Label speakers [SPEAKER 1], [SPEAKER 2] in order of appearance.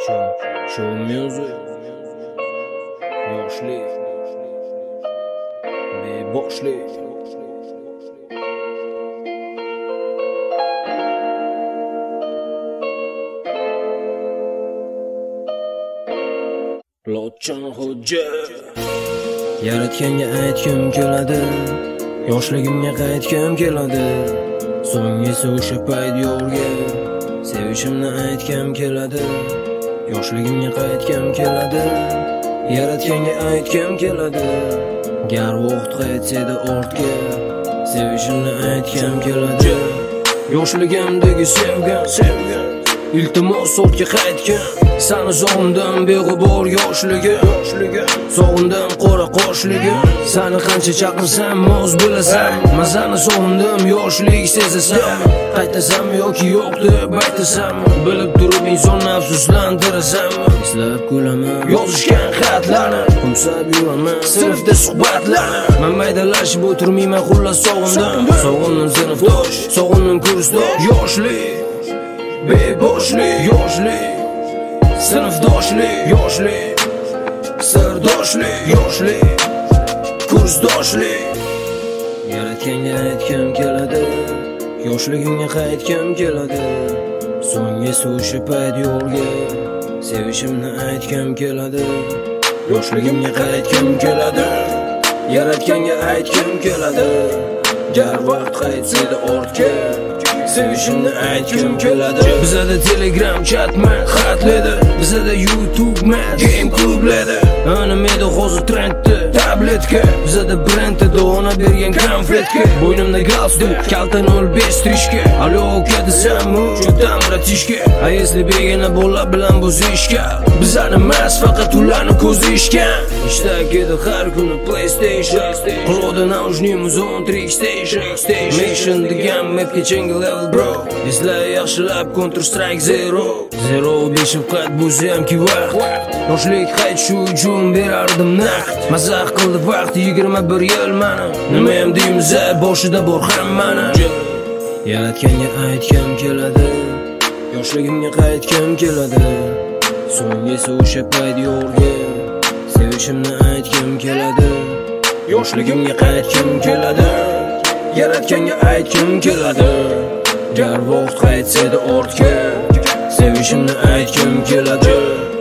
[SPEAKER 1] Show music, yoshlik, beboshlik. Lotchan xo'ja yaratganga aytgim keladi, yoshligimga qaytgim keladi. So'ng esa o'sha payt yo'lga sevishimni aytgim keladi. Yoshligimga qaytgim keladi, yaratganga aytgim keladi. Gar vaqt qaytsaydi ortga, sevishimni aytgim keladi. Yoshligimdagi sevgan iltimos ortga qaytgin. Sani sog'indim beg'ubor yoshligim, sog'indim qora qoshligim. Sani qancha chaqirsam moz bilasan, mazani sog'indim yoshlik sezasam. Qaytasam yoki yo'q deb aytasam, bilib turib insonni afsuslantirasan. Eslab kulaman yozishgan xatlarni, qumsab yuraman sinfda suhbatlarni. Men maydalashib o'tirmayman, xullas sog'indim sinfdosh, sog'indim kursdosh. Yoshlik, beboshlik, yoshlik, sinfdoshlik, yoshlik, sirdoshlik, yoshlik, kursdoshlik. Yaratganga aytgim keladi, yoshligimga qaytgim keladi. So'ng esa o'sha payt yo'lga sevishimni aytgim keladi. Yoshligimga qaytgim keladi, yaratganga aytgim keladi. Gar vaqt qaytsaydi ortga, sevishimni aytgim keladi. Bizada Telegram chatman xatledi, bizada YouTube man game klubledi. Animeda hozir trendda tabletka, bizada brendda dona bergan konfetka. Bo'ynimda galstuk, kaltan 05 strishka. Alo uka desam, juda bratishka. A если begona bola bilan bo'zishga, bizani emas faqat ularni ko'zi ishgan. Ishtagida har kuni PlayStation, qulog'ida naujniy muzon Trickstation. Mission degan mapga change level bro. Esla yaxshilab Counter Strike 0 shafqat bo'zamki vaqt. Yoshlik qaytish uchun berardim naqd. Mazax qildi vaqt 21 yil mani. Nima ham deymiz, boshida bor hammani. Yaratganga aytgim keladi, yoshligimga qaytgim keladi. So'ng esa o'sha payt yo'lga sevishimni aytgim keladi. Yoshligimga qaytgim keladi, yaratganga aytgim keladi. Gar vaqt qaytsaydi ortga, sevishimni aytgim keladi.